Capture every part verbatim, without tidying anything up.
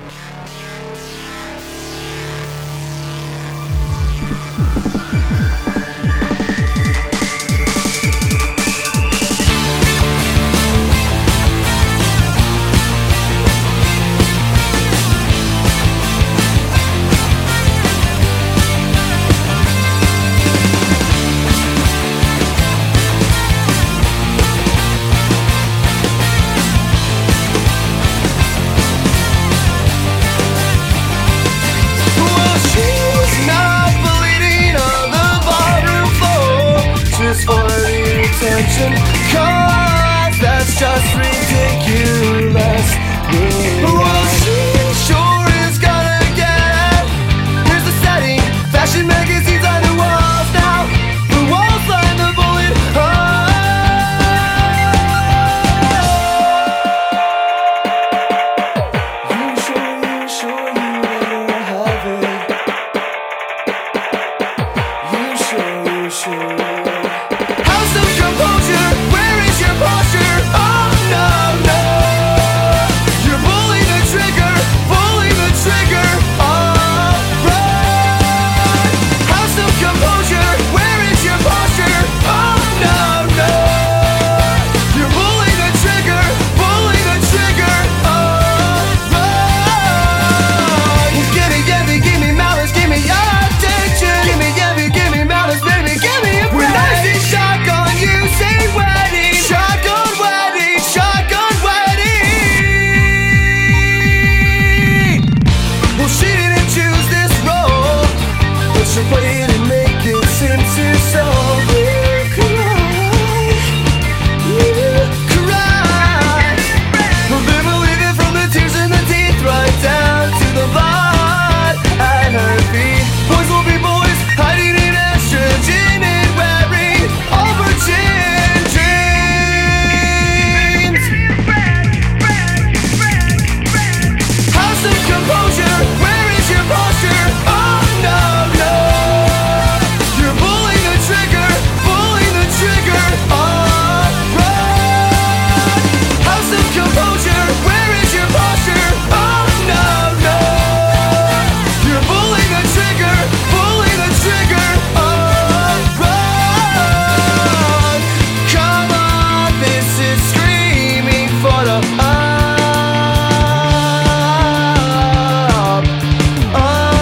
Cause that's just ridiculous. Well, she sure is gonna get it. Here's the setting, fashion magazines on the walls now. The walls line the bullet hole. You sure, you sure you never have it. You sure, you sure. How's the composure? Where is your posture? Oh no, no. You're pulling the trigger, pulling the trigger. Alright. How's the composure? Where is your posture? Oh no, no. You're pulling the trigger, pulling the trigger. Alright. Give me, give me, give me malice, give me your attention. Give me, give me, give me malice, baby, give me a break. When I see shotgun, you say wedding. Shotgun wedding, shotgun wedding. Well, she didn't choose this role, but she played and make it seem to so. You cry, you cry. Well, they believe it from the tears in the teeth right down to the blood at her feet. Boys will be boys, hiding in estrogen and wearing aubergine dreams. How's the composure? Where is your posture? Oh no, no. You're pulling the trigger, pulling the trigger. Alright. How's the composure? Where is your posture? Oh no, no. You're pulling the trigger, pulling the trigger. Alright. Come on, this is screaming for the up, up.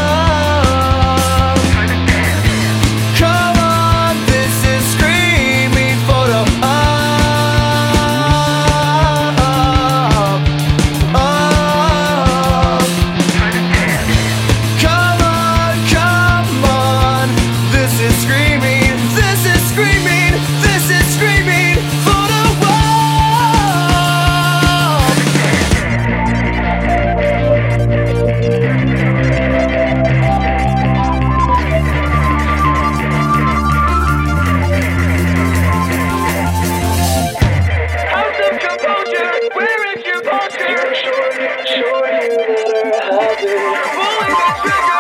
Come on, this is screaming for the up, up. Come on, come on, this is screaming, this is screaming, this is screaming for the world. How's the composure? Where is your posture? Sure, sure, you better have it. You're pulling the trigger.